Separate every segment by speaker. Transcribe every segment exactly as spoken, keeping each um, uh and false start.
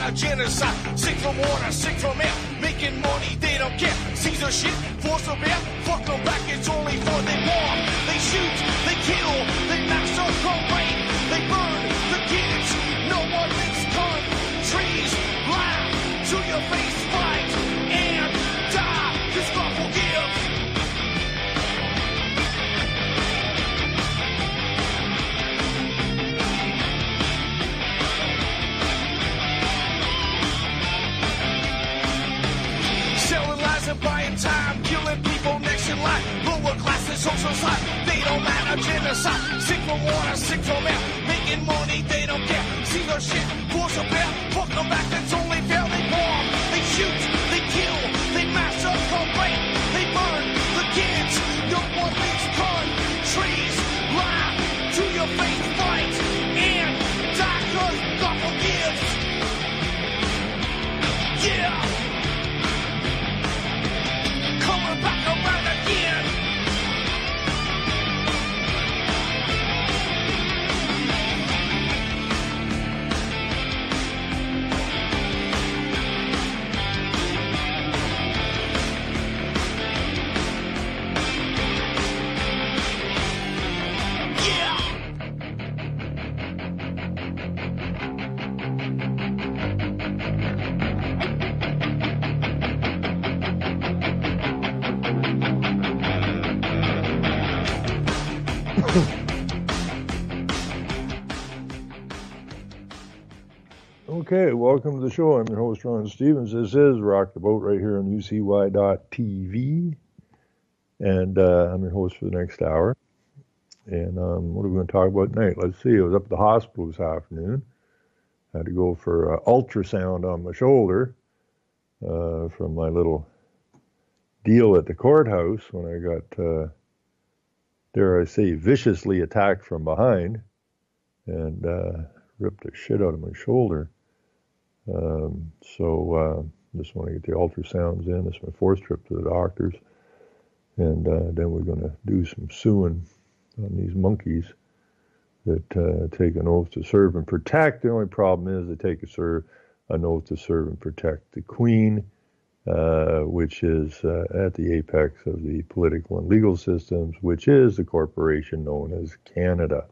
Speaker 1: matter, genocide. Sick from water, sick from air. Making money, they don't care. Caesar shit, force of air. Fuck them back, it's only for they war. They shoot, they kill, they massacre, rape. They burn the kids. No one makes countries laugh to your face, fight and die. Cause God forgives. Selling lies and buying time, killing people next in line. Lower classes, social side, they don't matter, genocide. Sick from water, sick from air. Making money, they don't care. See their shit, force a bear. Fuck them back, that's only fair. They bomb, they shoot, they kill, they massacre, rape. They burn the kids. No one makes countries lie to your face, fight and die. Cause God forgives. Yeah. Coming back around again.
Speaker 2: Okay, welcome to the show. I'm your host, Ron Stevens. This is Rock the Boat right here on U C Y dot T V. And uh, I'm your host for the next hour. And um, what are we going to talk about tonight? Let's see. I was up at the hospital this afternoon. I had to go for uh, ultrasound on my shoulder uh, from my little deal at the courthouse when I got, uh, dare I say, viciously attacked from behind and uh, ripped the shit out of my shoulder. Um, so uh, just want to get the ultrasounds in. This is my fourth trip to the doctors. And uh, then we're going to do some suing on these monkeys that uh, take an oath to serve and protect. The only problem is they take a serve, an oath to serve and protect the Queen, uh, which is uh, at the apex of the political and legal systems, which is the corporation known as Canada.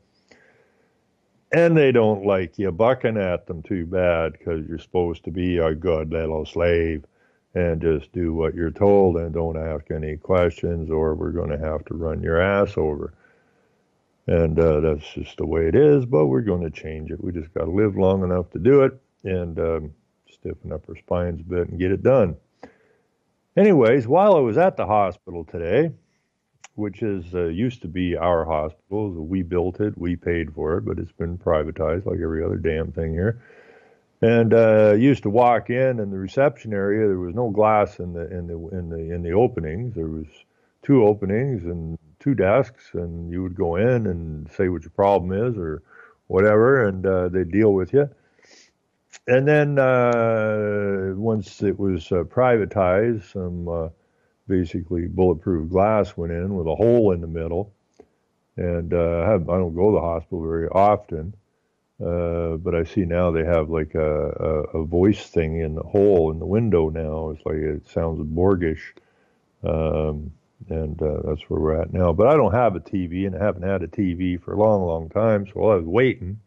Speaker 2: And they don't like you bucking at them too bad because you're supposed to be a good little slave and just do what you're told and don't ask any questions or we're going to have to run your ass over. And uh, that's just the way it is, but we're going to change it. We just got to live long enough to do it and um, stiffen up our spines a bit and get it done. Anyways, while I was at the hospital today, which is uh, used to be our hospital. We built it, we paid for it, but it's been privatized like every other damn thing here. And uh, used to walk in, in the reception area. There was no glass in the in the in the in the openings. There was two openings and two desks, and you would go in and say what your problem is or whatever, and uh, they'd deal with you. And then uh, once it was uh, privatized, some uh, basically bulletproof glass went in with a hole in the middle. And uh, I, have, I don't go to the hospital very often, uh, but I see now they have like a, a, a voice thing in the hole in the window now. It's like it sounds Borgish, um, and uh, that's where we're at now. But I don't have a T V, and I haven't had a T V for a long, long time, so while I was waiting,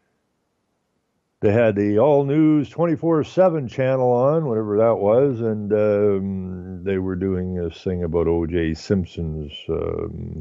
Speaker 2: they had the All News twenty-four seven channel on, whatever that was, and um, they were doing this thing about O J Simpson's um,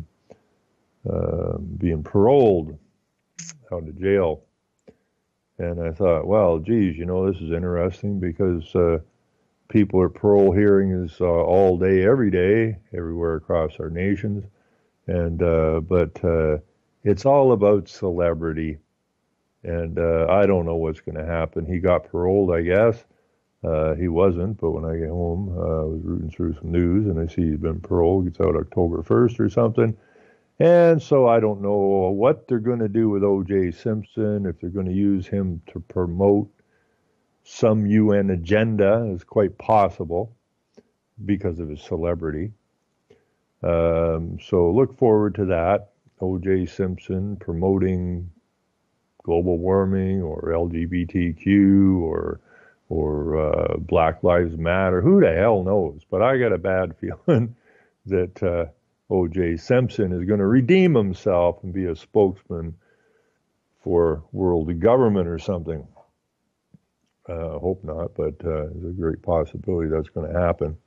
Speaker 2: uh, being paroled out of jail. And I thought, well, geez, you know, this is interesting because uh, people are parole hearings uh, all day, every day, everywhere across our nations. And uh, but uh, it's all about celebrity. And uh, I don't know what's going to happen. He got paroled, I guess. Uh, he wasn't, but when I get home, uh, I was rooting through some news, and I see he's been paroled. Gets out October first or something. And so I don't know what they're going to do with O J Simpson, if they're going to use him to promote some U N agenda. Is quite possible because of his celebrity. Um, so look forward to that. O J Simpson promoting global warming or L G B T Q or or uh, Black Lives Matter. Who the hell knows? But I got a bad feeling that uh, O J Simpson is going to redeem himself and be a spokesman for world government or something. Uh, hope not, but uh, there's a great possibility that's going to happen.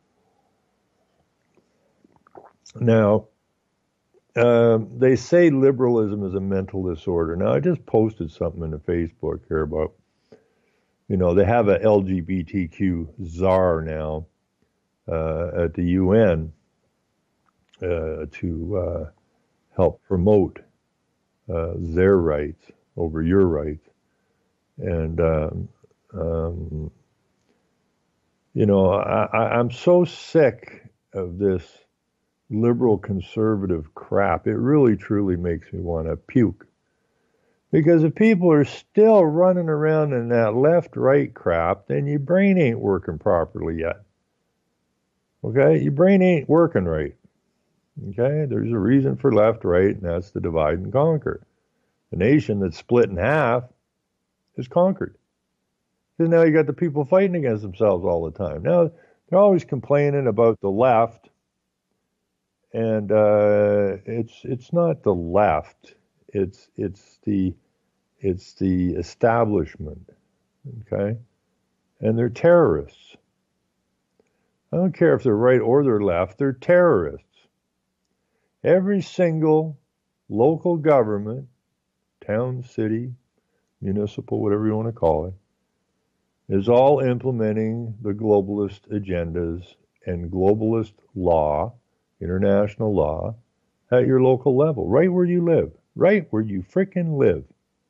Speaker 2: Now, uh, they say liberalism is a mental disorder. Now, I just posted something in the Facebook here about, you know, they have a L G B T Q czar now uh, at the U N uh, to uh, help promote uh, their rights over your rights. And, um, um, you know, I, I, I'm so sick of this liberal conservative crap. It really, truly makes me want to puke. Because if people are still running around in that left-right crap, then your brain ain't working properly yet. Okay? Your brain ain't working right. Okay? There's a reason for left-right, and that's to divide and conquer. The nation that's split in half is conquered. Because now you got the people fighting against themselves all the time. Now, they're always complaining about the left, and uh, it's it's not the left. It's it's the it's the establishment, okay? And they're terrorists. I don't care if they're right or they're left, they're terrorists. Every single local government, town, city, municipal, whatever you want to call it, is all implementing the globalist agendas and globalist law, international law, at your local level, right where you live. Right where you frickin' live.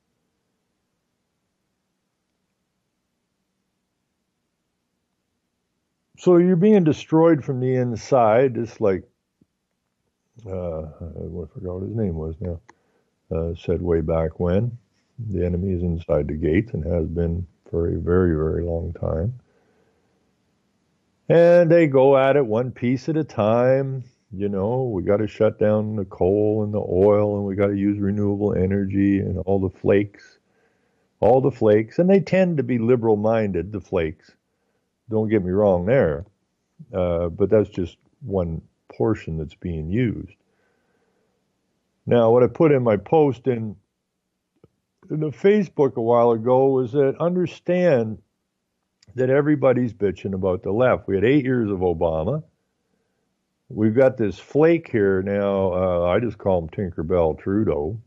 Speaker 2: So you're being destroyed from the inside, just like, uh, I forgot what his name was now, uh, said way back when. The enemy is inside the gates and has been for a very, very long time. And they go at it one piece at a time. You know, we got to shut down the coal and the oil, and we got to use renewable energy and all the flakes, all the flakes. And they tend to be liberal-minded, the flakes. Don't get me wrong there. Uh, but that's just one portion that's being used. Now, what I put in my post in, in the Facebook a while ago was that understand that everybody's bitching about the left. We had eight years of Obama. We've got this flake here now. Uh, I just call him Tinkerbell Trudeau.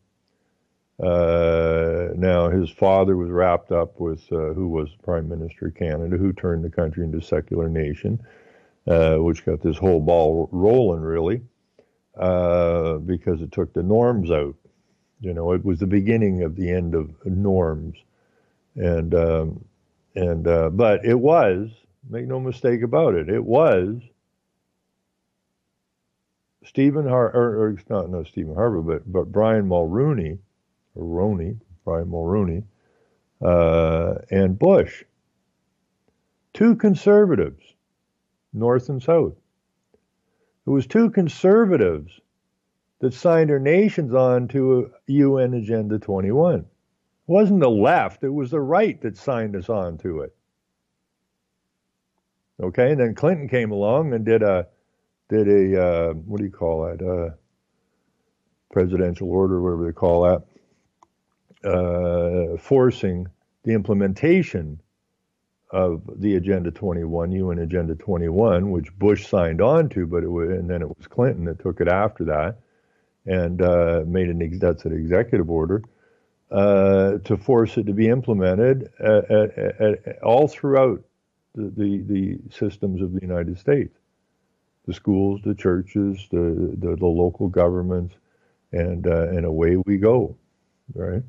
Speaker 2: Uh, now, his father was wrapped up with uh, who was Prime Minister of Canada, who turned the country into a secular nation, uh, which got this whole ball rolling, really, uh, because it took the norms out. You know, it was the beginning of the end of norms. And, um, and uh, but it was, make no mistake about it, it was Stephen Har, or, or it's not no Stephen Harper, but but Brian Mulroney, or Roney, Brian Mulroney, uh, and Bush, two conservatives, North and South. It was two conservatives that signed our nations on to a U N Agenda twenty-one. It wasn't the left; it was the right that signed us on to it. Okay, and then Clinton came along and did a did a, uh, what do you call that, uh, presidential order, whatever they call that, uh, forcing the implementation of the Agenda twenty-one, U N Agenda twenty-one, which Bush signed on to, but it was, and then it was Clinton that took it after that, and uh, made an, that's an executive order, uh, to force it to be implemented at, at, at, all throughout the, the, the systems of the United States. The schools, the churches, the, the, the local governments, and uh, and away we go, right?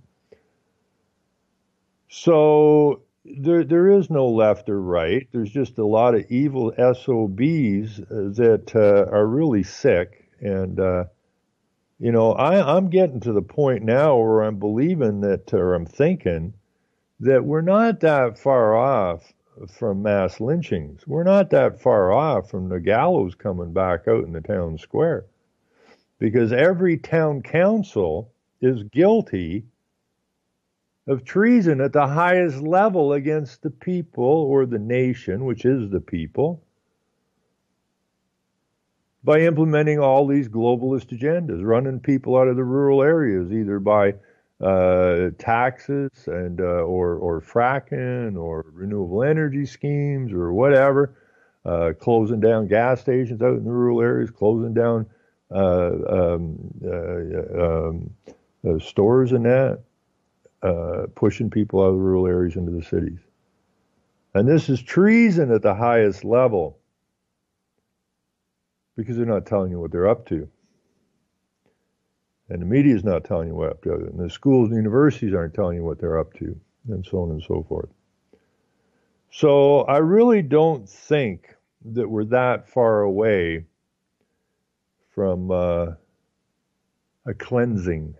Speaker 2: So there there is no left or right. There's just a lot of evil S O Bs that uh, are really sick, and uh, you know I I'm getting to the point now where I'm believing that, or I'm thinking that we're not that far off from mass lynchings. We're not that far off from the gallows coming back out in the town square, because every town council is guilty of treason at the highest level against the people or the nation, which is the people, by implementing all these globalist agendas, running people out of the rural areas, either by uh, taxes and uh, or or fracking or renewable energy schemes or whatever, uh, closing down gas stations out in the rural areas, closing down uh, um, uh, um, uh, stores and that, uh, pushing people out of the rural areas into the cities. And this is treason at the highest level, because they're not telling you what they're up to. And the media is not telling you what they're up to. And the schools and universities aren't telling you what they're up to, and so on and so forth. So I really don't think that we're that far away from uh, a cleansing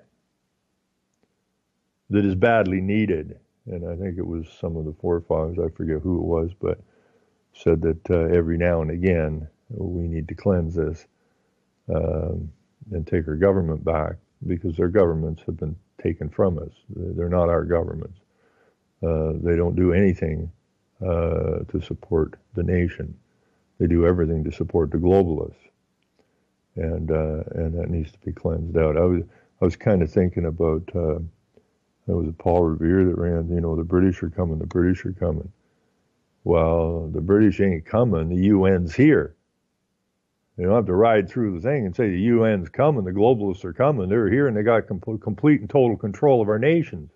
Speaker 2: that is badly needed. And I think it was some of the forefathers, I forget who it was, but said that uh, every now and again we need to cleanse this um, and take our government back, because their governments have been taken from us. They're not our governments. Uh, they don't do anything uh, to support the nation. They do everything to support the globalists, and uh, and that needs to be cleansed out. I was I was kind of thinking about uh, that was Paul Revere that ran. You know, the British are coming. The British are coming. Well, the British ain't coming. The U N's here. You don't have to ride through the thing and say the U N's coming, the globalists are coming. They're here and they got com- complete and total control of our nations.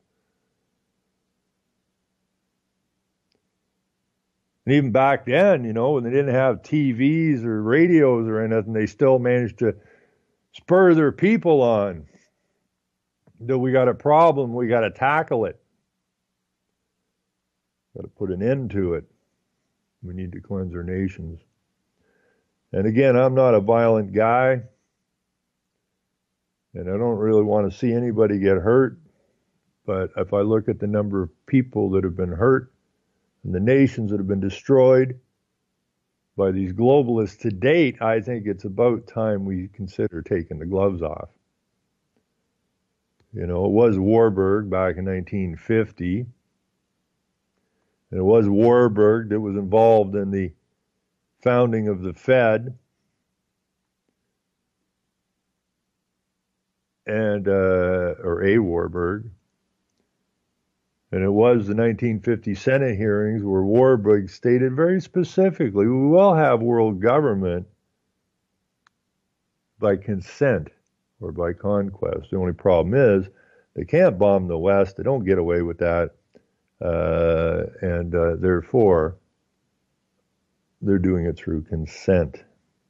Speaker 2: And even back then, you know, when they didn't have T Vs or radios or anything, they still managed to spur their people on. That we got a problem, we got to tackle it. Got to put an end to it. We need to cleanse our nations. And again, I'm not a violent guy, and I don't really want to see anybody get hurt. But if I look at the number of people that have been hurt and the nations that have been destroyed by these globalists to date, I think it's about time we consider taking the gloves off. You know, it was Warburg back in nineteen fifty, and it was Warburg that was involved in the founding of the Fed, and uh, or a Warburg, and it was the nineteen fifty Senate hearings where Warburg stated very specifically, we will have world government by consent or by conquest. The only problem is they can't bomb the West. They don't get away with that, uh, and uh, therefore they're doing it through consent.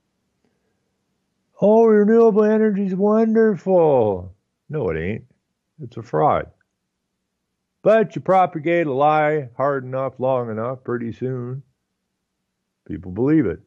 Speaker 2: Oh, renewable energy is wonderful. No, it ain't. It's a fraud. But you propagate a lie hard enough, long enough, pretty soon, people believe it.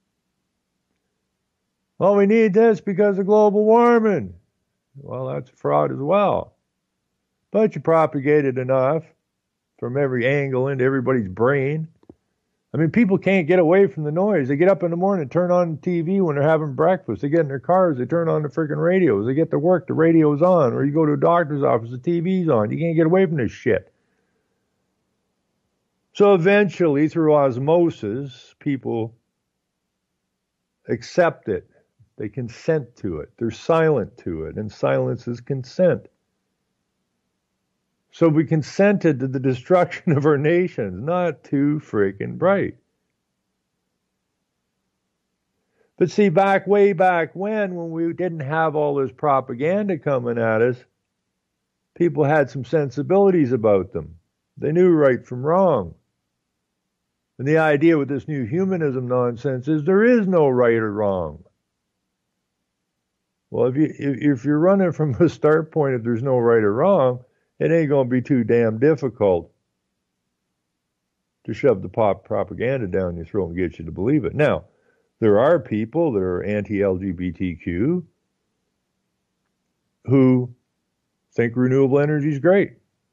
Speaker 2: Oh, we need this because of global warming. Well, that's a fraud as well. But you propagate it enough from every angle into everybody's brain. I mean, people can't get away from the noise. They get up in the morning, turn on the T V when they're having breakfast. They get in their cars, they turn on the freaking radios. They get to work, the radio's on. Or you go to a doctor's office, the T V's on. You can't get away from this shit. So eventually, through osmosis, people accept it. They consent to it. They're silent to it. And silence is consent. So we consented to the destruction of our nations. Not too freaking bright. But see, back way back when, when we didn't have all this propaganda coming at us, people had some sensibilities about them. They knew right from wrong. And the idea with this new humanism nonsense is there is no right or wrong. Well, if you if you're running from a start point, if there's no right or wrong, it ain't going to be too damn difficult to shove the pop propaganda down your throat and get you to believe it. Now, there are people that are anti-L G B T Q who think renewable energy is great.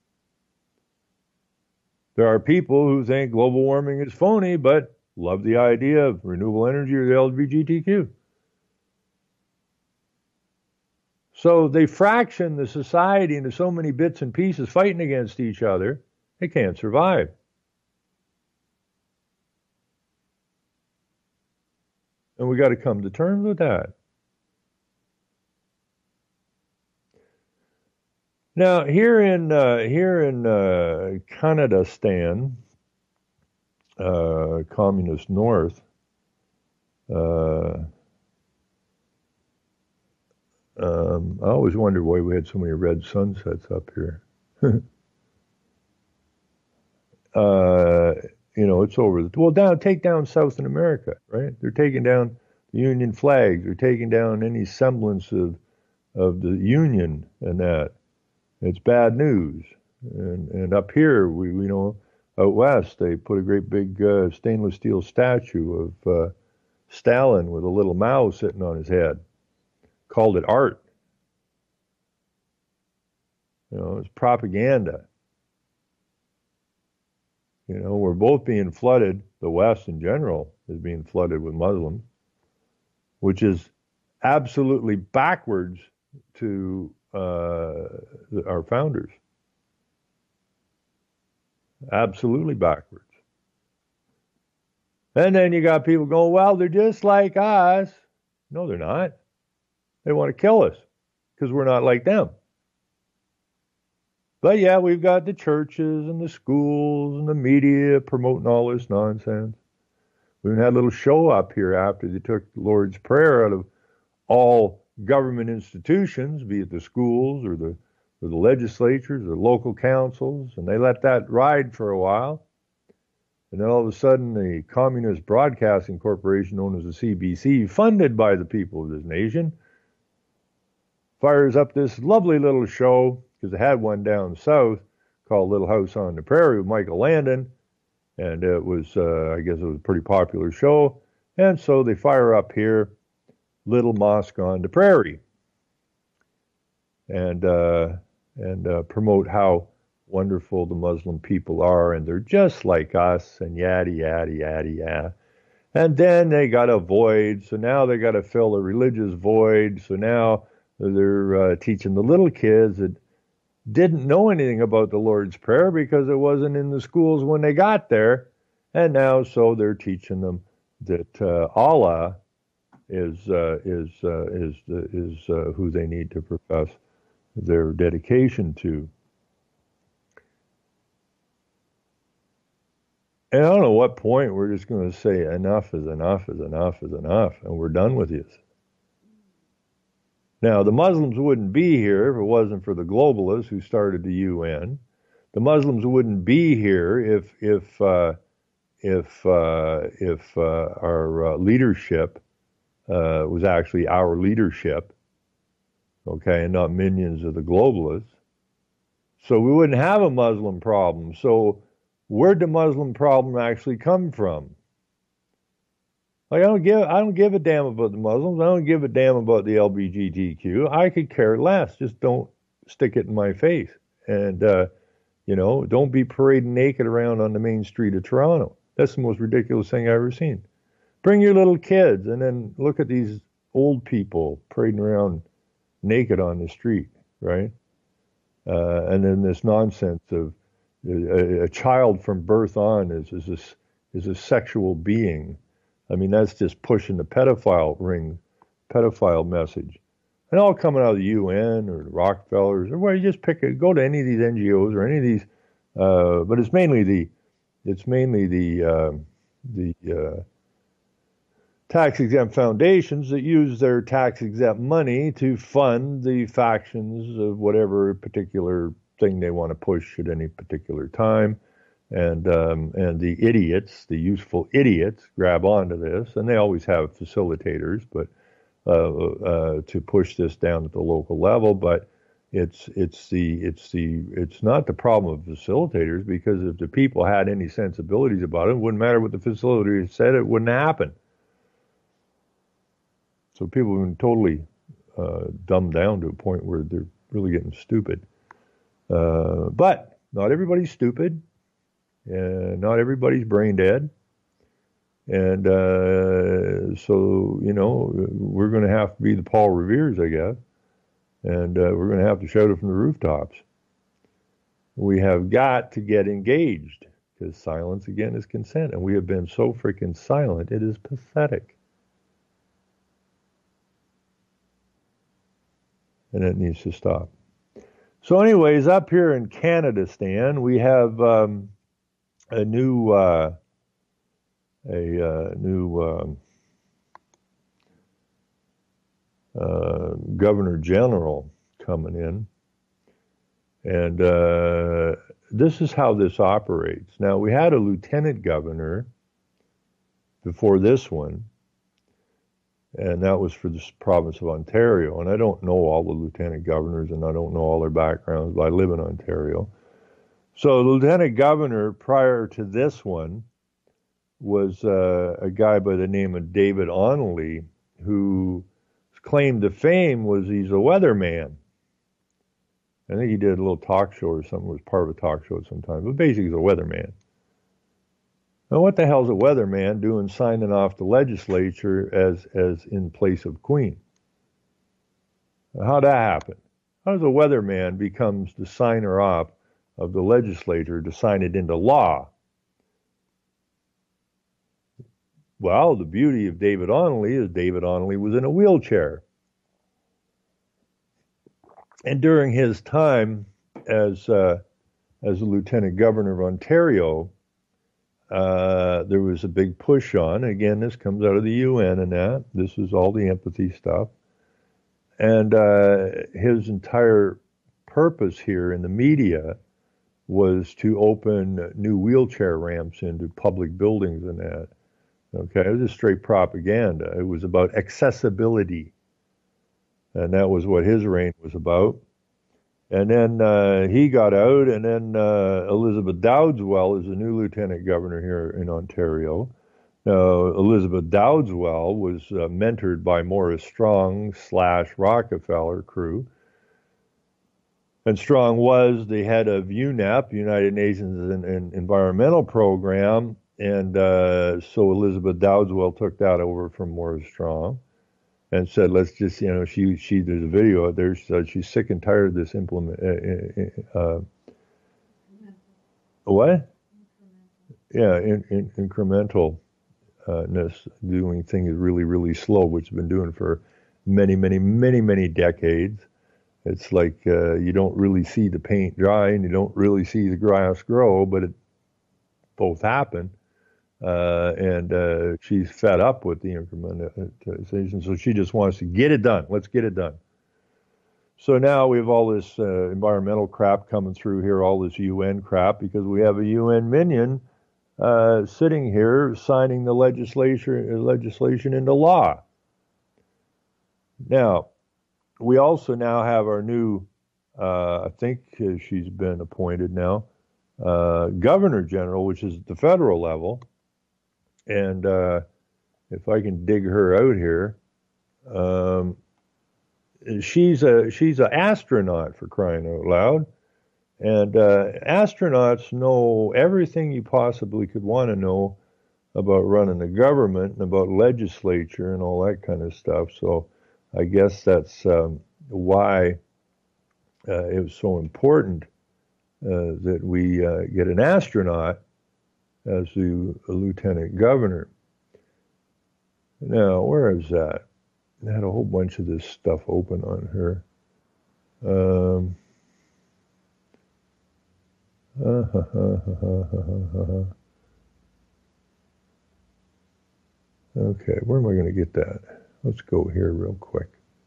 Speaker 2: There are people who think global warming is phony, but love the idea of renewable energy or the L G B T Q. So they fraction the society into so many bits and pieces fighting against each other, they can't survive. And we got to come to terms with that. Now, here in uh, here in uh, Canada-stan, uh, communist North, uh, um, I always wondered why we had so many red sunsets up here. uh, you know, it's over. The, well, down take down South America, right? They're taking down the Union flags. They're taking down any semblance of of the Union and that. It's bad news. And and up here, we, we know, out west, they put a great big uh, stainless steel statue of uh, Stalin with a little Mao sitting on his head. Called it art. You know, it's propaganda. You know, we're both being flooded, the West in general is being flooded with Muslims, which is absolutely backwards to uh, our founders. Absolutely backwards. And then you got people going, well, they're just like us. No, they're not. They want to kill us because we're not like them. But yeah, we've got the churches and the schools and the media promoting all this nonsense. We even had a little show up here after they took the Lord's Prayer out of all government institutions, be it the schools or the or the legislatures or local councils, and they let that ride for a while. And then all of a sudden, the Communist Broadcasting Corporation, known as the C B C, funded by the people of this nation, fires up this lovely little show, because they had one down south called Little House on the Prairie with Michael Landon, and it was, uh, I guess it was a pretty popular show, and so they fire up here Little Mosque on the Prairie, and uh, and uh, promote how wonderful the Muslim people are, and they're just like us, and yada, yada, yada, yada. And then they got a void, so now they got to fill a religious void, so now they're uh, teaching the little kids that didn't know anything about the Lord's Prayer because it wasn't in the schools when they got there, and now so they're teaching them that uh, Allah is uh, is uh, is is uh, who they need to profess their dedication to. And I don't know what point we're just going to say enough is enough is enough is enough, and we're done with this. Now, the Muslims wouldn't be here if it wasn't for the globalists who started the U N. The Muslims wouldn't be here if if uh, if uh, if uh, our uh, leadership uh, was actually our leadership, okay, and not minions of the globalists. So we wouldn't have a Muslim problem. So where'd the Muslim problem actually come from? Like I don't give I don't give a damn about the Muslims. I don't give a damn about the L G B T Q. I could care less. Just don't stick it in my face. And uh, you know, don't be parading naked around on the main street of Toronto. That's the most ridiculous thing I've ever seen. Bring your little kids and then look at these old people parading around naked on the street, right? Uh, and then this nonsense of a, a child from birth on is is this is a sexual being. I mean, that's just pushing the pedophile ring, pedophile message. And all coming out of the U N or the Rockefellers, or where you just pick it, go to any of these N G Os or any of these, uh, but it's mainly the, it's mainly the, uh, the uh, tax-exempt foundations that use their tax-exempt money to fund the factions of whatever particular thing they want to push at any particular time. And um, and the idiots, the useful idiots, grab onto this, and they always have facilitators, but uh, uh, to push this down at the local level. But it's it's the it's the it's not the problem of facilitators, because if the people had any sensibilities about it, it wouldn't matter what the facilitator said; it wouldn't happen. So people have been totally uh, dumbed down to a point where they're really getting stupid. Uh, but not everybody's stupid. Uh, not everybody's brain dead. And uh, so, you know, we're going to have to be the Paul Reveres, I guess. And uh, we're going to have to shout it from the rooftops. We have got to get engaged, because silence, again, is consent. And we have been so freaking silent, it is pathetic. And it needs to stop. So anyways, up here in Canada, Stan, we have um, a new uh, a uh, new um, uh, Governor General coming in. And uh, this is how this operates. Now, we had a lieutenant governor before this one, and that was for the province of Ontario. And I don't know all the lieutenant governors, and I don't know all their backgrounds, but I live in Ontario. So the lieutenant governor prior to this one was uh, a guy by the name of David Onley, whose claim to fame was he's a weatherman. I think he did a little talk show or something, was part of a talk show sometimes, but basically he's a weatherman. Now, what the hell's a weatherman doing signing off the legislature as, as in place of Queen? How'd that happen? How does a weatherman becomes the signer off of the legislature to sign it into law? Well, the beauty of David Onley is David Onley was in a wheelchair. And during his time as uh, as the Lieutenant Governor of Ontario, uh, there was a big push on. Again, this comes out of the U N and that. This is all the empathy stuff. And uh, his entire purpose here in the media was to open new wheelchair ramps into public buildings and that. Okay, it was just straight propaganda. It was about accessibility. And that was what his reign was about. And then uh, he got out, and then uh, Elizabeth Dowdeswell is the new lieutenant governor here in Ontario. Now, Elizabeth Dowdeswell was uh, mentored by Morris Strong slash Rockefeller crew. And Strong was the head of U N E P, United Nations in, in Environmental Program, and uh, so Elizabeth Dowdeswell took that over from Morris Strong. And said, let's just, you know, she, she, there's a video out there, she said she's sick and tired of this implement, uh, uh, what? Yeah, in, in, incrementalness, doing things really, really slow, which has been doing for many, many, many, many decades. It's like uh, you don't really see the paint dry and you don't really see the grass grow, but it both happen. Uh, and uh, she's fed up with the incrementalization, so she just wants to get it done. Let's get it done. So now we have all this uh, environmental crap coming through here, all this U N crap, because we have a U N minion uh, sitting here signing the legislation legislation into law. Now, we also now have our new, uh, I think uh, she's been appointed now, uh, Governor General, which is at the federal level. And uh, if I can dig her out here, um, she's a she's an astronaut, for crying out loud. And uh, astronauts know everything you possibly could want to know about running the government and about legislature and all that kind of stuff. So I guess that's um, why uh, it was so important uh, that we uh, get an astronaut as the lieutenant governor. Now, where is that? I had a whole bunch of this stuff open on her. Um, okay, where am I going to get that? Let's go here real quick.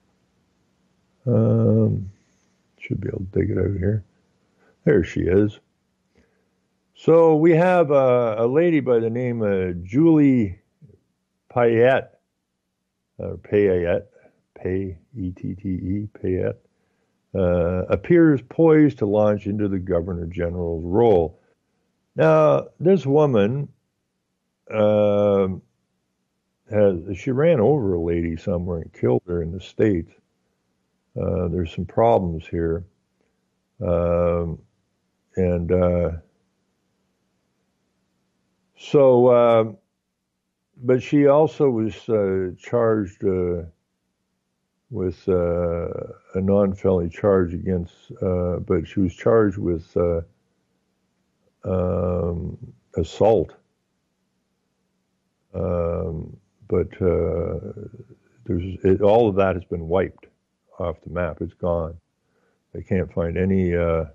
Speaker 2: Um, should be able to dig it out here. There she is. So we have a, a lady by the name of Julie Payette, or Payette, Pay, E T T E, Payette, uh, appears poised to launch into the Governor General's role. Now, this woman, uh, has, she ran over a lady somewhere and killed her in the States. Uh, there's some problems here. Um, and, uh, So, uh, but she also was uh, charged uh, with uh, a non-felony charge against, uh, but she was charged with uh, um, assault. Um, but uh, there's it, all of that has been wiped off the map. It's gone. They can't find any uh,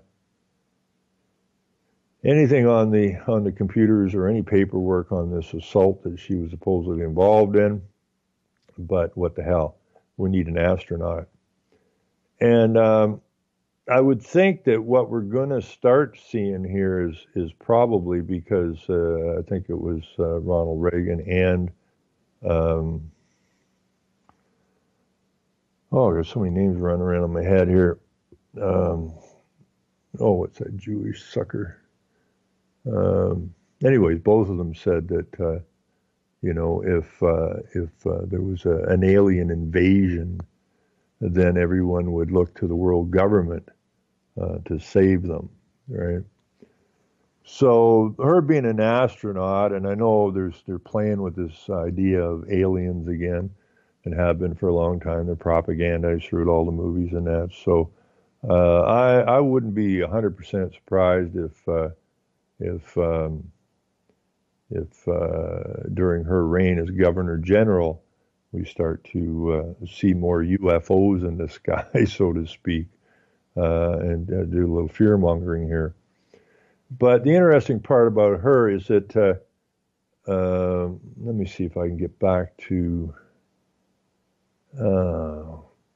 Speaker 2: anything on the on the computers or any paperwork on this assault that she was supposedly involved in. But what the hell? We need an astronaut. And um, I would think that what we're going to start seeing here is is probably because uh, I think it was uh, Ronald Reagan and um, oh, there's so many names running around in my head here. Um, oh, what's that Jewish sucker? Um, anyways, both of them said that uh, you know if uh, if uh, there was a, an alien invasion, then everyone would look to the world government uh, to save them, right? So her being an astronaut, and I know there's they're playing with this idea of aliens again, and have been for a long time. They're propagandized through all the movies and that. So uh, I I wouldn't be one hundred percent surprised if uh, if um, if uh, during her reign as Governor General, we start to uh, see more U F Os in the sky, so to speak, uh, and uh, do a little fear mongering here. But the interesting part about her is that, uh, uh, let me see if I can get back to, uh,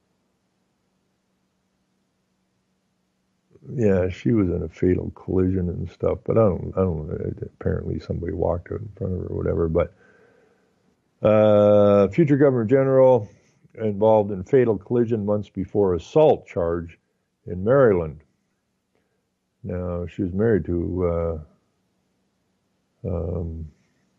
Speaker 2: yeah, she was in a fatal collision and stuff, but I don't, I don't know, apparently somebody walked out in front of her or whatever, but uh, future Governor General involved in fatal collision months before assault charge in Maryland. Now, she was married to uh, um,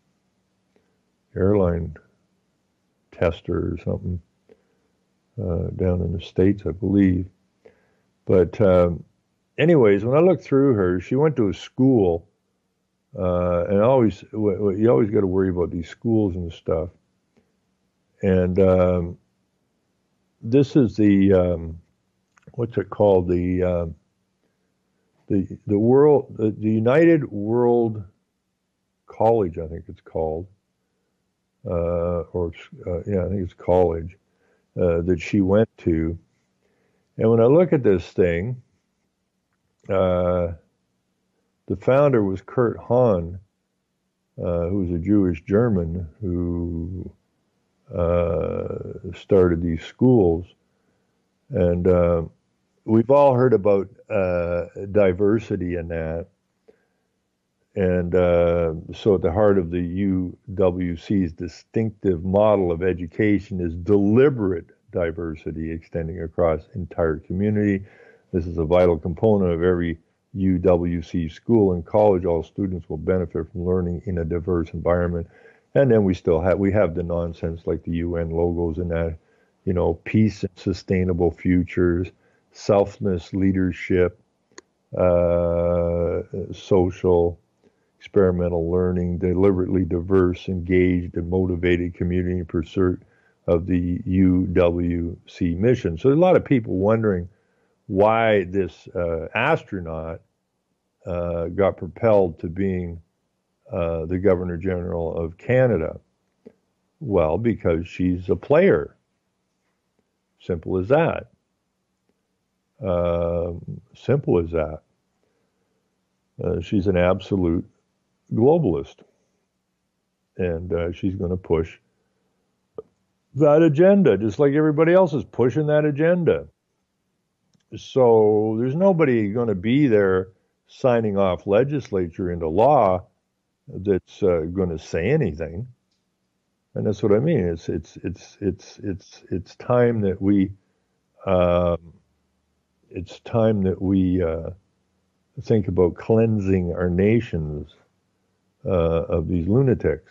Speaker 2: airline tester or something uh, down in the States, I believe. But um, anyways, when I looked through her, she went to a school, uh, and always you always got to worry about these schools and stuff. And um, this is the, um, what's it called, the... Uh, The the world the, the United World College, I think it's called, uh, or uh, yeah, I think it's college uh, that she went to. And when I look at this thing, uh, the founder was Kurt Hahn, uh, who was a Jewish German who uh, started these schools, and uh, we've all heard about uh, diversity in that. And uh, so at the heart of the U W C's distinctive model of education is deliberate diversity extending across entire community. This is a vital component of every U W C school and college. All students will benefit from learning in a diverse environment. And then we still have, we have the nonsense like the U N logos and that, you know, peace and sustainable futures, selfless leadership, uh, social, experimental learning, deliberately diverse, engaged, and motivated community in pursuit of the U W C mission. So there's a lot of people wondering why this uh, astronaut uh, got propelled to being uh, the Governor General of Canada. Well, because she's a player. Simple as that. Uh, simple as that. Uh, she's an absolute globalist. And uh, she's going to push that agenda, just like everybody else is pushing that agenda. So there's nobody going to be there signing off legislature into law that's uh, going to say anything. And that's what I mean. It's it's it's it's it's it's time that we um, it's time that we uh, think about cleansing our nations uh, of these lunatics.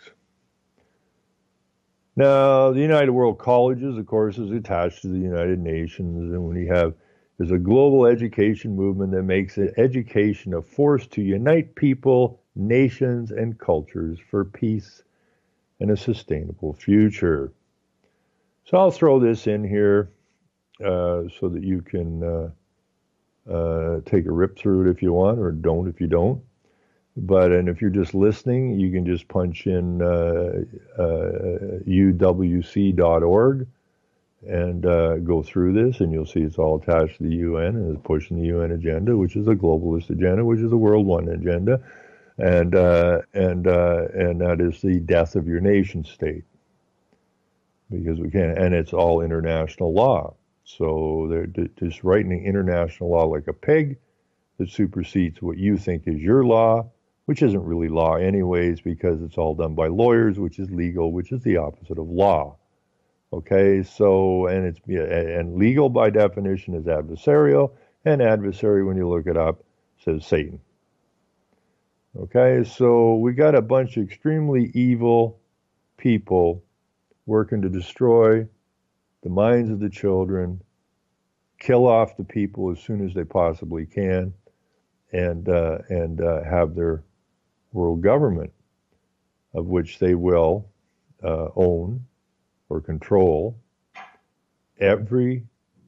Speaker 2: Now, the United World Colleges, of course, is attached to the United Nations, and when you have there's a global education movement that makes it education a force to unite people, nations, and cultures for peace and a sustainable future. So I'll throw this in here. uh, so that you can uh, uh, take a rip through it if you want, or don't if you don't. But and if you're just listening, you can just punch in uh, uh, U W C dot org and uh, go through this, and you'll see it's all attached to the U N and is pushing the U N agenda, which is a globalist agenda, which is a World One agenda, and uh, and uh, and that is the death of your nation state, because we can't, and it's all international law. So they're just writing international law like a pig that supersedes what you think is your law, which isn't really law anyways, because it's all done by lawyers, which is legal, which is the opposite of law. Okay, so, and it's, and legal by definition is adversarial, and adversary, when you look it up, says Satan. Okay, so we got a bunch of extremely evil people working to destroy the minds of the children, kill off the people as soon as they possibly can, and uh, and uh, have their world government, of which they will uh, own or control everybody,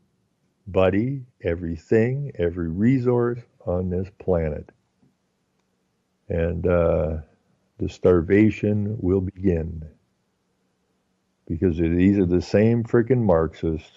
Speaker 2: everything, every resource on this planet. And uh, the starvation will begin. Because these are the same freaking Marxists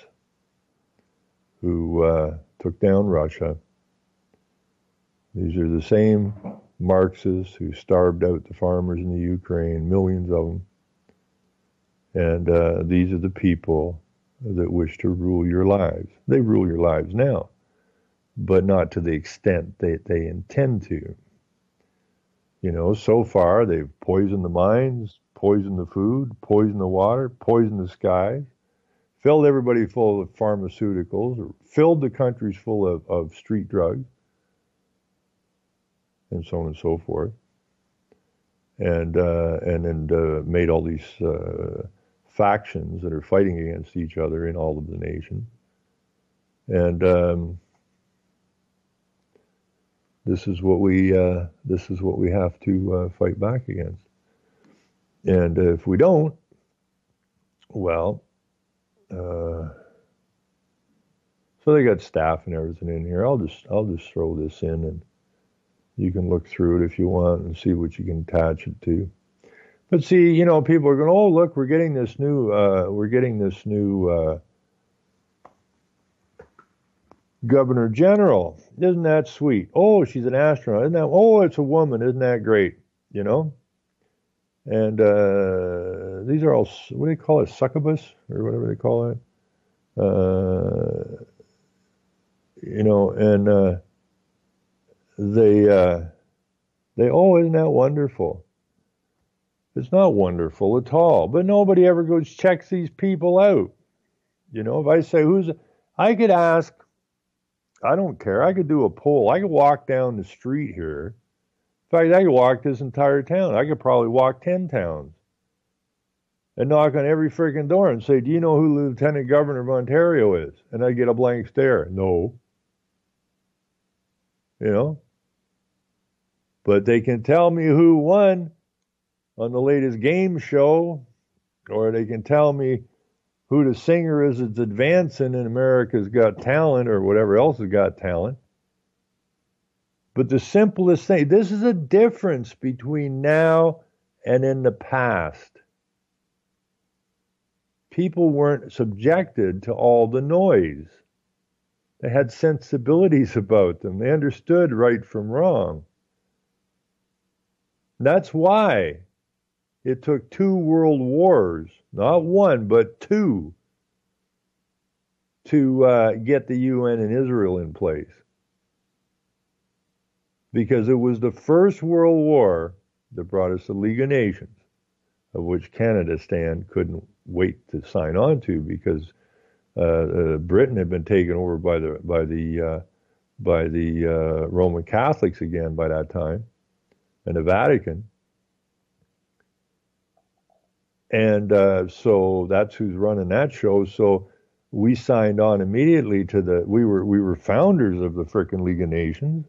Speaker 2: who uh, took down Russia. These are the same Marxists who starved out the farmers in the Ukraine, millions of them. And uh, these are the people that wish to rule your lives. They rule your lives now, but not to the extent they, they intend to. You know, so far they've poisoned the mines, poisoned the food, poisoned the water, poisoned the skies, filled everybody full of pharmaceuticals, or filled the countries full of, of street drugs, and so on and so forth. And uh, and then uh, made all these uh, factions that are fighting against each other in all of the nations. And um, this is what we uh, this is what we have to uh, fight back against. And if we don't, well, uh, so they got staff and everything in here. I'll just I'll just throw this in, and you can look through it if you want and see what you can attach it to. But see, you know, people are going, oh, look, we're getting this new, uh, we're getting this new uh, governor general. Isn't that sweet? Oh, she's an astronaut. Isn't that? Oh, it's a woman. Isn't that great? You know. And uh, these are all, what do they call it, succubus or whatever they call it. Uh, you know, and uh, they uh, they oh, isn't that wonderful? It's not wonderful at all, but nobody ever goes checks these people out. You know, if I say who's, I could ask, I don't care, I could do a poll, I could walk down the street here. In fact, I could walk this entire town. I could probably walk ten towns and knock on every freaking door and say, do you know who the Lieutenant Governor of Ontario is? And I get a blank stare. No. You know? But they can tell me who won on the latest game show, or they can tell me who the singer is that's advancing in America's Got Talent or whatever else has got talent. But the simplest thing, this is a difference between now and in the past. People weren't subjected to all the noise. They had sensibilities about them. They understood right from wrong. That's why it took two world wars, not one, but two, to uh, get the U N and Israel in place. Because it was the First World War that brought us the League of Nations, of which Canada Stan couldn't wait to sign on to, because uh, uh, Britain had been taken over by the by the uh, by the uh, Roman Catholics again by that time, and the Vatican. And uh, so that's who's running that show. So we signed on immediately to the, we were we were founders of the frickin' League of Nations.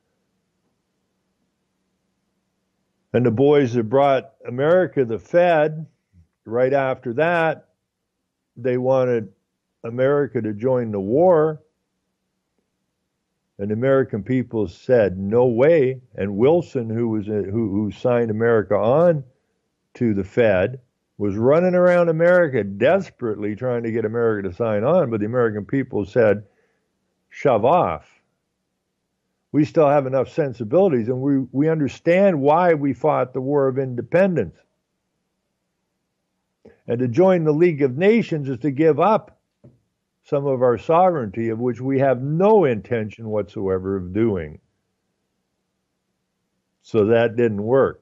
Speaker 2: And the boys that brought America the Fed, right after that, they wanted America to join the war, and the American people said no way. And Wilson, who was a, who, who signed America on to the Fed, was running around America desperately trying to get America to sign on, but the American people said, shove off. We still have enough sensibilities, and we, we understand why we fought the War of Independence. And to join the League of Nations is to give up some of our sovereignty, of which we have no intention whatsoever of doing. So that didn't work.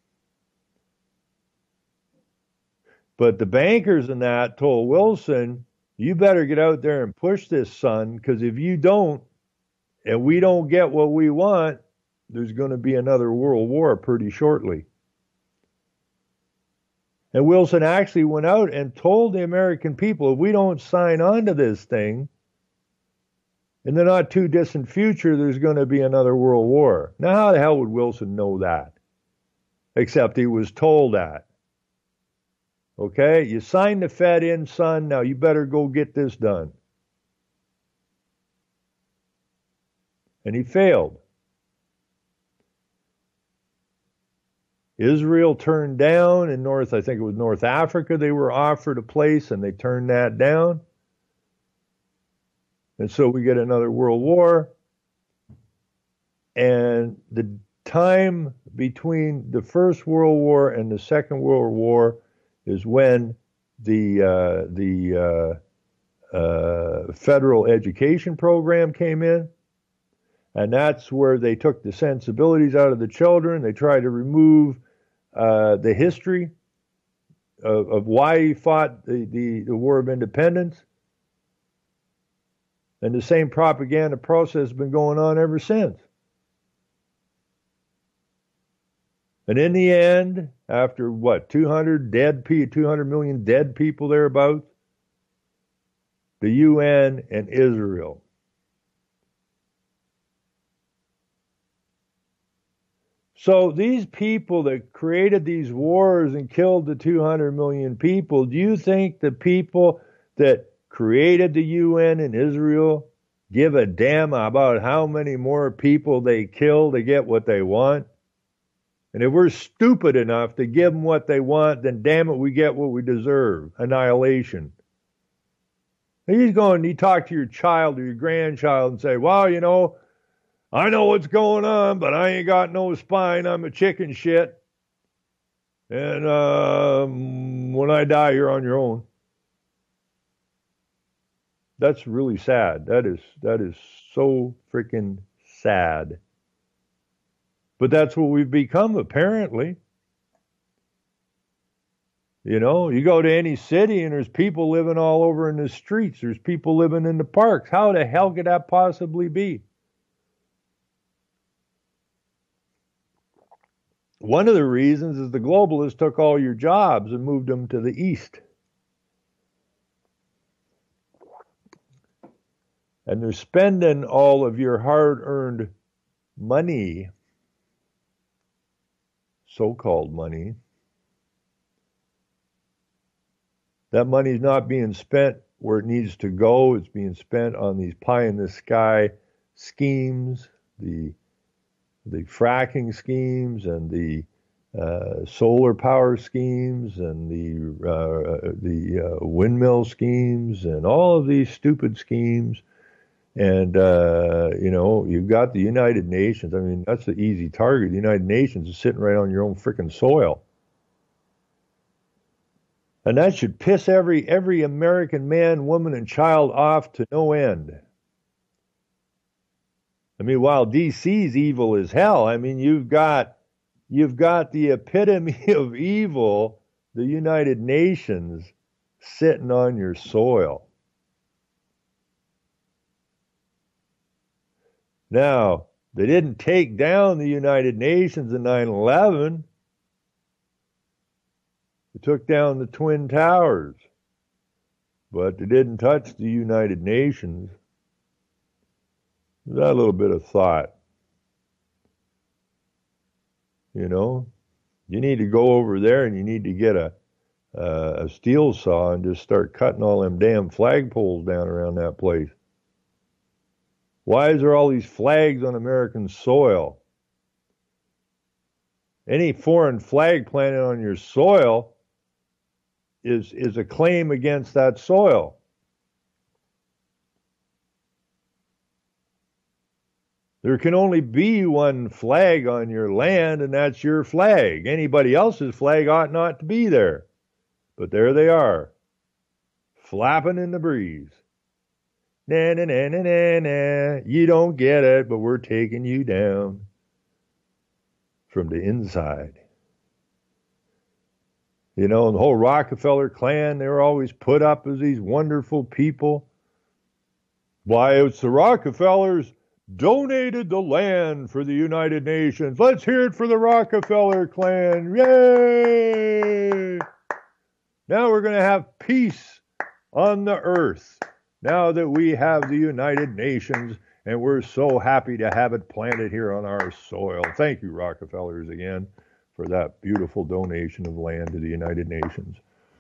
Speaker 2: But the bankers in that told Wilson, you better get out there and push this, son, because if you don't, and we don't get what we want, there's going to be another world war pretty shortly. And Wilson actually went out and told the American people, if we don't sign on to this thing, in the not too distant future, there's going to be another world war. Now, how the hell would Wilson know that? Except he was told that. Okay, you signed the Fed in, son, now you better go get this done. And he failed. Israel turned down in North, I think it was North Africa, they were offered a place and they turned that down. And so we get another world war. And the time between the First World War and the Second World War is when the uh, the uh, uh, federal education program came in. And that's where they took the sensibilities out of the children. They tried to remove uh, the history of, of why he fought the, the, the War of Independence. And the same propaganda process has been going on ever since. And in the end, after what, two hundred dead people, two hundred million dead people thereabouts, the U N and Israel. So these people that created these wars and killed the two hundred million people, do you think the people that created the U N and Israel give a damn about how many more people they kill to get what they want? And if we're stupid enough to give them what they want, then damn it, we get what we deserve, annihilation. And he's going, you talk to your child or your grandchild and say, well, you know, I know what's going on, but I ain't got no spine. I'm a chicken shit. And um, when I die, you're on your own. That's really sad. That is that is so freaking sad. But that's what we've become, apparently. You know, you go to any city and there's people living all over in the streets. There's people living in the parks. How the hell could that possibly be? One of the reasons is the globalists took all your jobs and moved them to the east. And they're spending all of your hard-earned money, so-called money. That money's not being spent where it needs to go. It's being spent on these pie-in-the-sky schemes, the the fracking schemes and the uh, solar power schemes and the uh, the uh, windmill schemes and all of these stupid schemes. And, uh, you know, you've got the United Nations. I mean, that's the easy target. The United Nations is sitting right on your own freaking soil. And that should piss every every American man, woman, and child off to no end. I mean, while D C's evil as hell, I mean, you've got you've got the epitome of evil, the United Nations, sitting on your soil. Now, they didn't take down the United Nations in nine eleven. They took down the Twin Towers, but they didn't touch the United Nations. That little bit of thought. You know, you need to go over there and you need to get a, uh, a steel saw and just start cutting all them damn flagpoles down around that place. Why is there all these flags on American soil? Any foreign flag planted on your soil is, is a claim against that soil. There can only be one flag on your land, and that's your flag. Anybody else's flag ought not to be there. But there they are, flapping in the breeze. Na na na na na na. You don't get it, but we're taking you down from the inside. You know, the whole Rockefeller clan, they were always put up as these wonderful people. Why, it's the Rockefellers donated the land for the United Nations. Let's hear it for the Rockefeller clan. Yay! Now we're going to have peace on the earth. Now that we have the United Nations, and we're so happy to have it planted here on our soil. Thank you, Rockefellers, again, for that beautiful donation of land to the United Nations.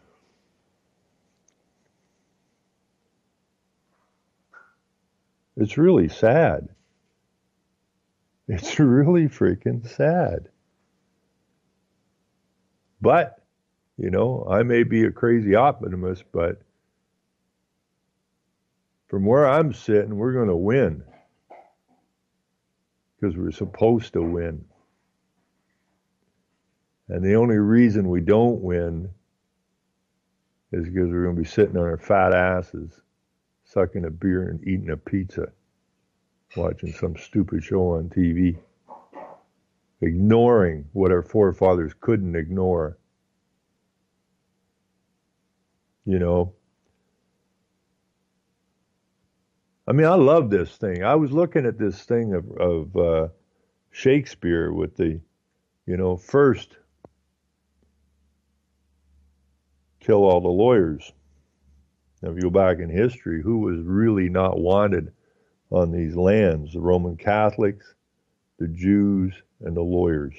Speaker 2: It's really sad. It's really freaking sad. But, you know, I may be a crazy optimist, but from where I'm sitting, we're going to win. Because we're supposed to win. And the only reason we don't win is because we're going to be sitting on our fat asses, sucking a beer and eating a pizza, watching some stupid show on T V, ignoring what our forefathers couldn't ignore. You know, I mean, I love this thing. I was looking at this thing of, of uh, Shakespeare with the, you know, first kill all the lawyers. Now, if you go back in history, who was really not wanted on these lands? The Roman Catholics, the Jews, and the lawyers.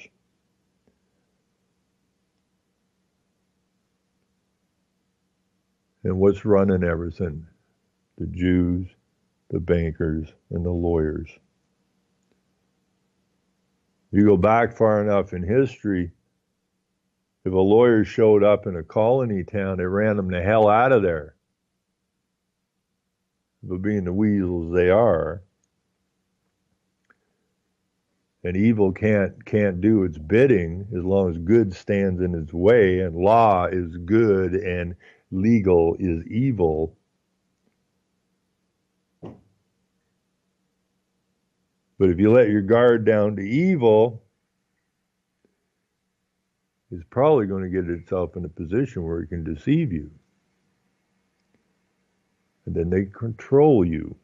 Speaker 2: And what's running everything? The Jews, the bankers, and the lawyers. You go back far enough in history, if a lawyer showed up in a colony town, they ran them the hell out of there. But being the weasels they are, and evil can't can't do its bidding as long as good stands in its way, and law is good and legal is evil. But if you let your guard down to evil, it's probably going to get itself in a position where it can deceive you. And then they control you.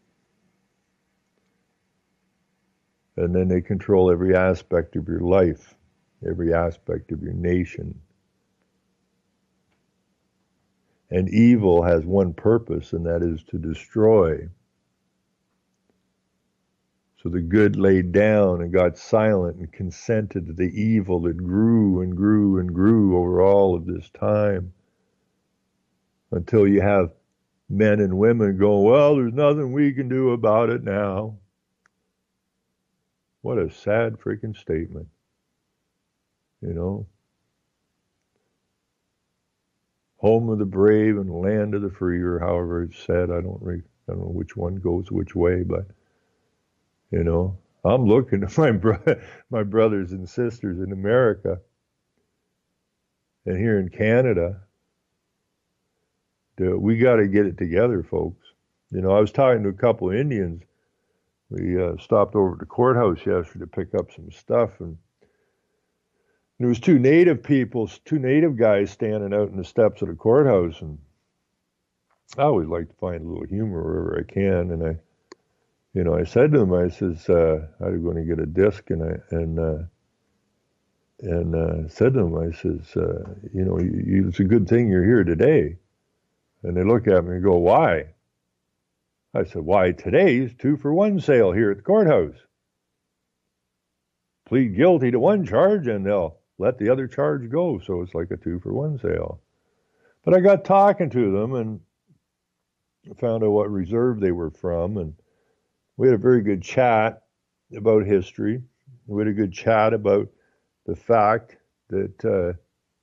Speaker 2: And then they control every aspect of your life, every aspect of your nation. And evil has one purpose, and that is to destroy. So the good laid down and got silent and consented to the evil that grew and grew and grew over all of this time, until you have men and women going, well, there's nothing we can do about it now. What a sad freaking statement. You know? Home of the brave and land of the free, or however it's said. I don't, re- I don't know which one goes which way, but, you know, I'm looking at my, bro- my brothers and sisters in America and here in Canada. We got to get it together, folks. You know, I was talking to a couple of Indians. We uh, stopped over at the courthouse yesterday to pick up some stuff, and there was two native people, two native guys standing out in the steps of the courthouse, and I always like to find a little humor wherever I can. And I, you know, I said to them, I says, uh, "How are you going to get a disc?" And I and uh, and uh, said to them, I says, uh, "You know, you, you, it's a good thing you're here today." And they look at me and go, "Why?" I said, "Why, today's two for one sale here at the courthouse. Plead guilty to one charge and they'll let the other charge go. So it's like a two for one sale." But I got talking to them and found out what reserve they were from, and we had a very good chat about history. We had a good chat about the fact that uh,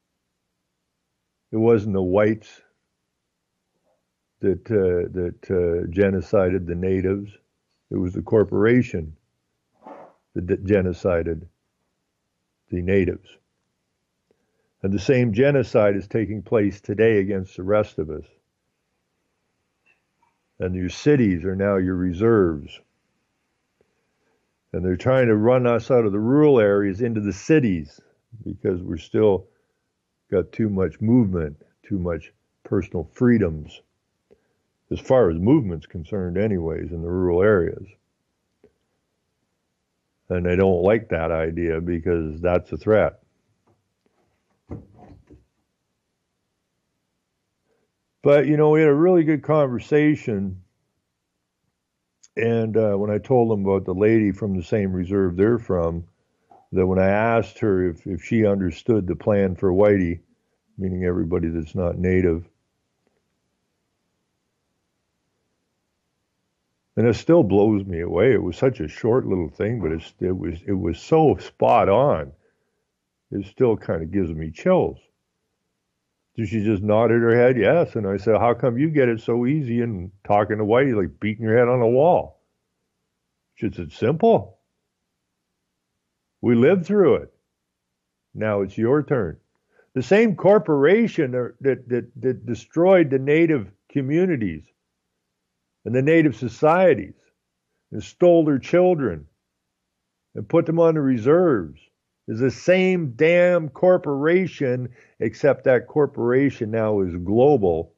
Speaker 2: it wasn't the whites that uh, that uh, genocided the natives. It was the corporation that genocided the natives. And the same genocide is taking place today against the rest of us. And your cities are now your reserves. And they're trying to run us out of the rural areas into the cities because we're still got too much movement, too much personal freedoms, as far as movement's concerned anyways, in the rural areas. And they don't like that idea because that's a threat. But, you know, we had a really good conversation. And uh, when I told them about the lady from the same reserve they're from, that when I asked her if, if she understood the plan for Whitey, meaning everybody that's not native, and it still blows me away. It was such a short little thing, but it's, it was it was so spot on. It still kind of gives me chills. So she just nodded her head, yes. And I said, how come you get it so easy and talking to Whitey like beating your head on a wall? She said, simple. We lived through it. Now it's your turn. The same corporation that, that, that destroyed the native communities and the native societies and stole their children and put them on the reserves is the same damn corporation, except that corporation now is global.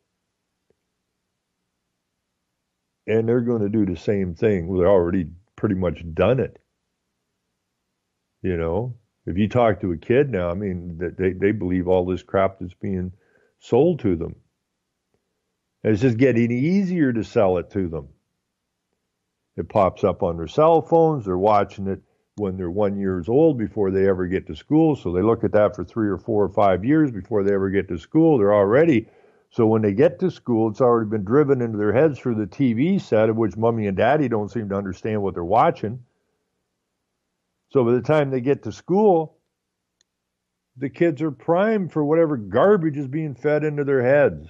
Speaker 2: And they're going to do the same thing. Well, they're already pretty much done it. You know, if you talk to a kid now, I mean, they, they believe all this crap that's being sold to them. And it's just getting easier to sell it to them. It pops up on their cell phones. They're watching it when they're one years old before they ever get to school. So they look at that for three or four or five years before they ever get to school. They're already, so when they get to school, it's already been driven into their heads through the T V set, of which mommy and daddy don't seem to understand what they're watching. So by the time they get to school, the kids are primed for whatever garbage is being fed into their heads.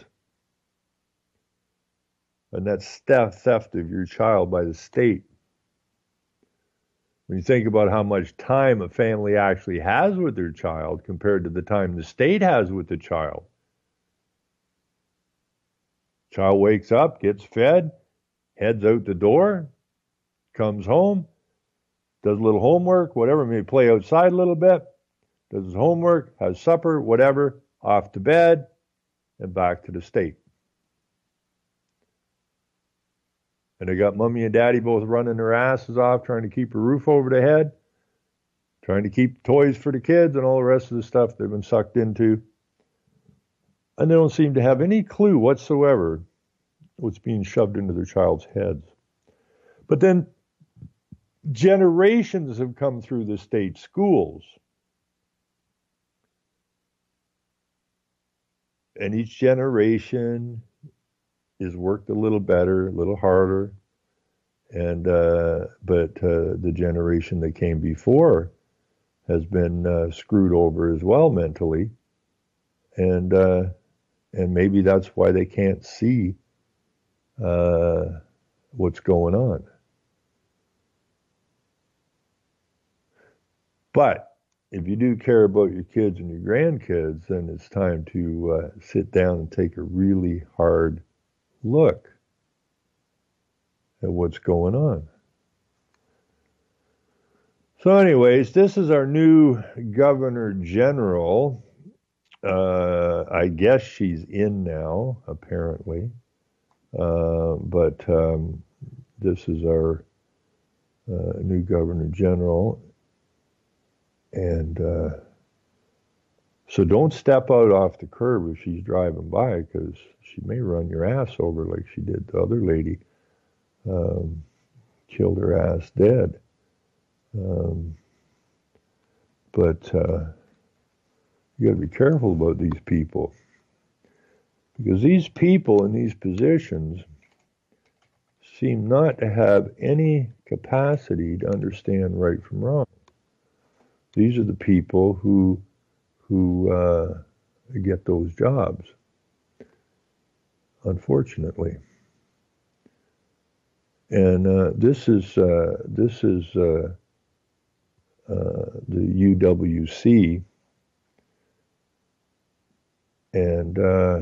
Speaker 2: And that's theft, theft of your child by the state. When you think about how much time a family actually has with their child compared to the time the state has with the child. Child wakes up, gets fed, heads out the door, comes home, does a little homework, whatever, maybe play outside a little bit, does his homework, has supper, whatever, off to bed, and back to the state. And they got mommy and daddy both running their asses off, trying to keep a roof over their head, trying to keep toys for the kids and all the rest of the stuff they've been sucked into. And they don't seem to have any clue whatsoever what's being shoved into their child's heads. But then generations have come through the state schools. And each generation is worked a little better, a little harder, and uh, but uh, the generation that came before has been uh, screwed over as well mentally, and uh, and maybe that's why they can't see uh, what's going on. But if you do care about your kids and your grandkids, then it's time to uh, sit down and take a really hard look at what's going on. So anyways, this is our new Governor General. Uh, I guess she's in now, apparently. Uh, but um, this is our uh, new Governor General. And uh, so don't step out off the curb if she's driving by, because she may run your ass over like she did the other lady. Um, killed her ass dead. Um, but uh, you got to be careful about these people. Because these people in these positions seem not to have any capacity to understand right from wrong. These are the people who who uh, get those jobs, unfortunately. And uh, this is uh, this is uh, uh, the U W C, and uh,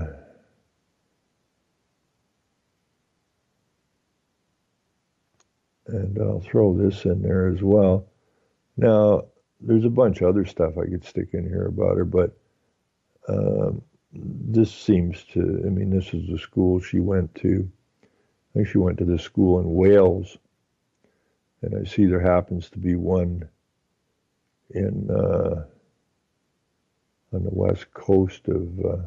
Speaker 2: and I'll throw this in there as well. Now, there's a bunch of other stuff I could stick in here about her, but um, this seems to, I mean, this is the school she went to. I think she went to this school in Wales, and I see there happens to be one in uh, on the west coast of uh,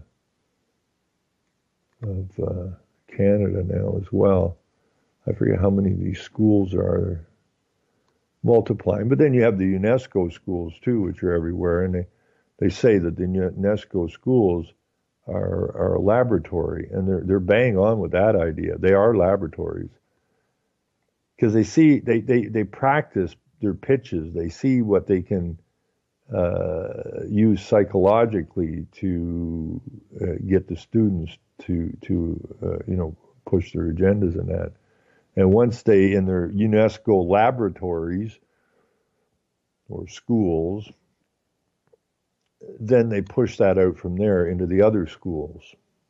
Speaker 2: of uh, Canada now as well. I forget how many of these schools are multiplying, but then you have the UNESCO schools too, which are everywhere, and they, they say that the UNESCO schools are are a laboratory, and they're they're bang on with that idea. They are laboratories because they see they, they they practice their pitches. They see what they can uh, use psychologically to uh, get the students to to uh, you know push their agendas in that. And once they, in their UNESCO laboratories or schools, then they push that out from there into the other schools.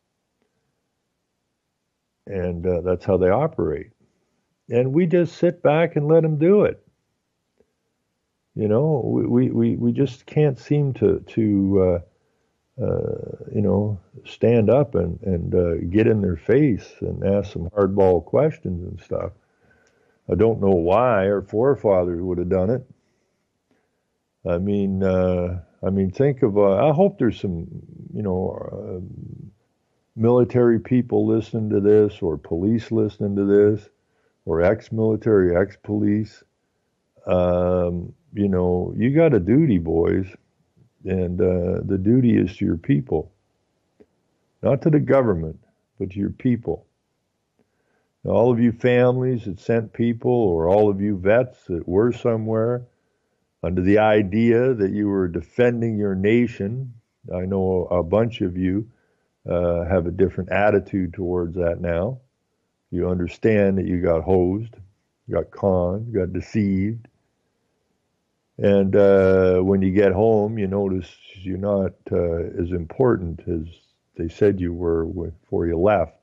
Speaker 2: And uh, that's how they operate. And we just sit back and let them do it. You know, we, we, we just can't seem to, to uh, uh, you know, stand up and, and uh, get in their face and ask some hardball questions and stuff. I don't know why our forefathers would have done it. I mean, uh, I mean, think of, uh, I hope there's some, you know, uh, military people listening to this, or police listening to this, or ex-military, ex-police. Um, you know, you got a duty, boys, and uh, the duty is to your people. Not to the government, but to your people. Now, all of you families that sent people, or all of you vets that were somewhere, under the idea that you were defending your nation. I know a bunch of you uh, have a different attitude towards that now. You understand that you got hosed, you got conned, you got deceived. And uh, when you get home, you notice you're not uh, as important as they said you were before you left.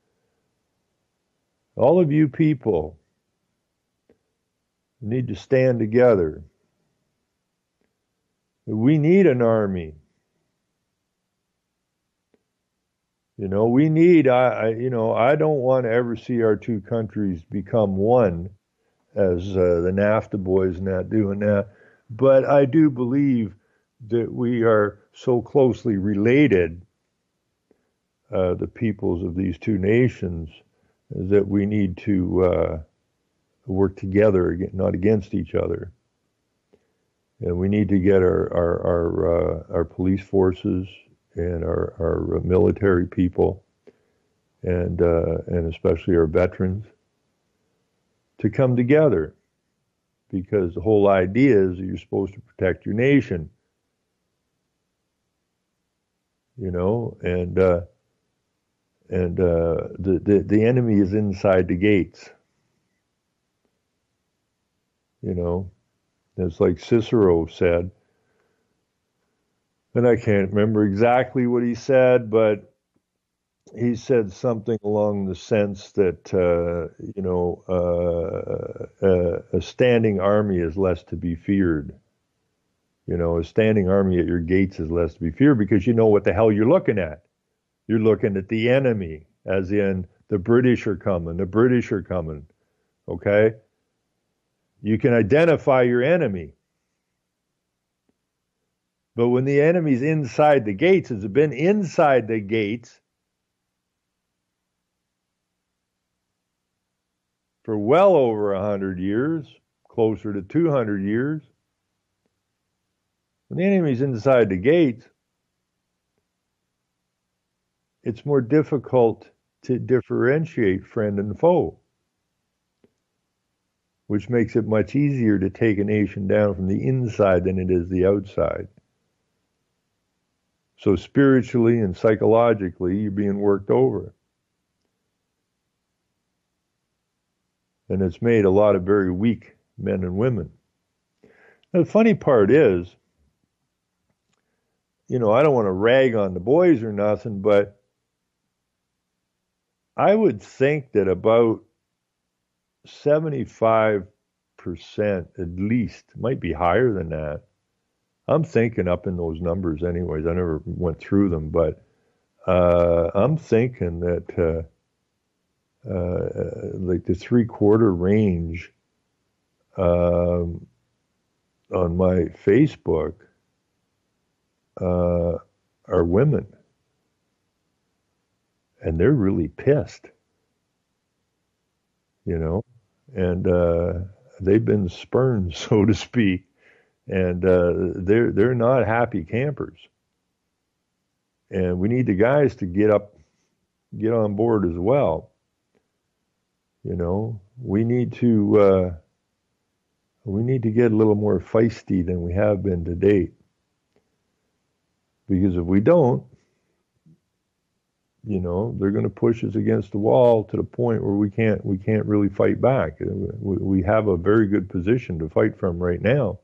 Speaker 2: All of you people need to stand together. We need an army. You know, we need, I, I you know, I don't want to ever see our two countries become one, as uh, the NAFTA boys not doing that. But I do believe that we are so closely related, uh, the peoples of these two nations, that we need to uh, work together, not against each other. And we need to get our our our, uh, our police forces and our, our military people, and uh, and especially our veterans, to come together, because the whole idea is that you're supposed to protect your nation. You know, and uh, and uh, the, the the enemy is inside the gates. You know. It's like Cicero said, and I can't remember exactly what he said, but he said something along the sense that, uh, you know, uh, uh, a standing army is less to be feared. You know, a standing army at your gates is less to be feared, because you know what the hell you're looking at. You're looking at the enemy, as in the British are coming, the British are coming, okay? You can identify your enemy. But when the enemy's inside the gates, has it been inside the gates for well over one hundred years, closer to two hundred years. When the enemy's inside the gates, it's more difficult to differentiate friend and foe, which makes it much easier to take a nation down from the inside than it is the outside. So spiritually and psychologically, you're being worked over. And it's made a lot of very weak men and women. Now, the funny part is, you know, I don't want to rag on the boys or nothing, but I would think that about seventy-five percent at least, might be higher than that. I'm thinking up in those numbers anyways. I never went through them, but uh, I'm thinking that uh, uh, like the three-quarter range um, on my Facebook uh, are women. And they're really pissed, you know, and uh, they've been spurned, so to speak, and uh, they're they're not happy campers. And we need the guys to get up, get on board as well. You know, we need to uh, we need to get a little more feisty than we have been to date, because if we don't, you know, they're going to push us against the wall to the point where we can't we can't really fight back. We, we have a very good position to fight from right now.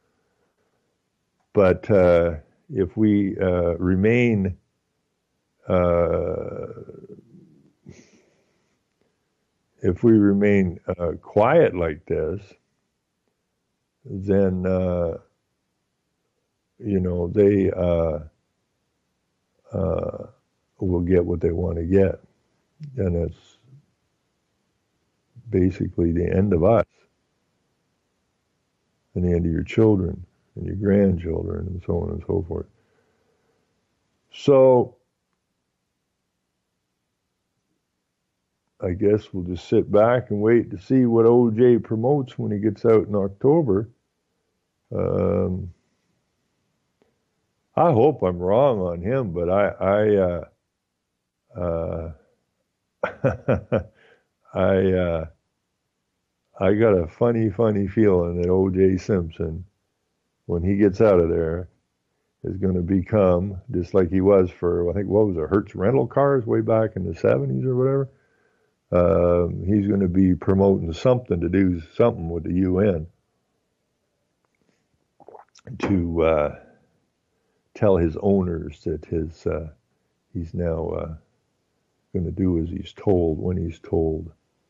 Speaker 2: But uh, if we uh, remain uh, if we remain uh, quiet like this, then uh, you know they. Uh, uh, will get what they want to get. And it's basically the end of us and the end of your children and your grandchildren and so on and so forth. So I guess we'll just sit back and wait to see what O J promotes when he gets out in October. Um, I hope I'm wrong on him, but I, I, uh, Uh, I uh, I got a funny, funny feeling that O J Simpson, when he gets out of there, is going to become, just like he was for, I think, what was it, Hertz rental cars way back in the seventies or whatever. Um, he's going to be promoting something to do something with the U N to uh, tell his owners that his uh, he's now uh, going to do as he's told when he's told.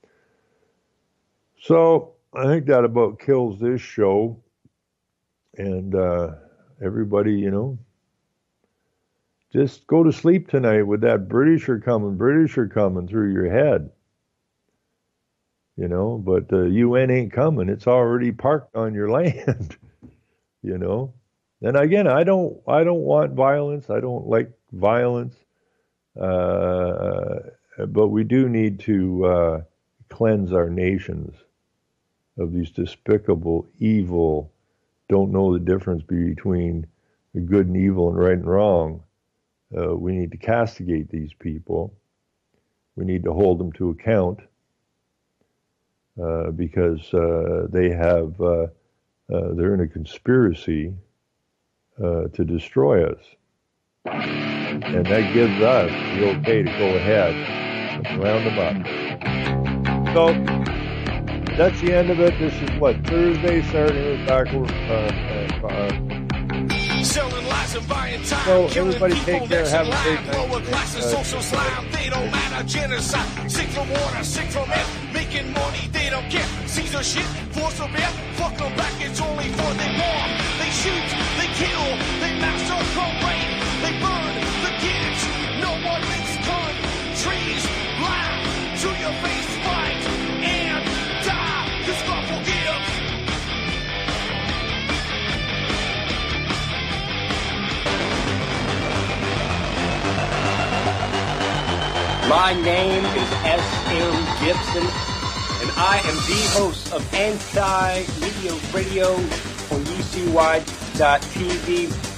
Speaker 2: So I think that about kills this show. And uh, everybody, you know, just go to sleep tonight with that Britisher coming, Britisher coming through your head. You know, but the U N ain't coming. It's already parked on your land. You know. And again, I don't, I don't want violence. I don't like violence. Uh, but we do need to uh, cleanse our nations of these despicable, evil, don't know the difference between the good and evil and right and wrong. Uh, we need to castigate these people. We need to hold them to account uh, because uh, they have, uh, uh, they're in a conspiracy uh, to destroy us. And that gives us the okay to go ahead and round them up. So that's the end of it. This is what, Thursday, Saturday, we're back. Uh, uh, uh,
Speaker 1: Selling lies and buying time.
Speaker 2: So
Speaker 1: killing
Speaker 2: everybody
Speaker 1: people
Speaker 2: take care.
Speaker 1: next
Speaker 2: Have
Speaker 1: in
Speaker 2: a great
Speaker 1: line.
Speaker 2: night.
Speaker 1: Lower classes,
Speaker 2: Uh,
Speaker 1: social slime. They don't matter. Genocide. Sick from water, sick from air. Making money, they don't care. Caesar shit, force of air. Fuck them back, it's only for they bomb. They shoot, they kill, they massacre, rape, they burn the kids. No one makes countries laugh to your face, fight and die. Cause God forgives.
Speaker 3: My name is S M Gibson, and I am the host of Anti-Media Radio on U C Y dot T V.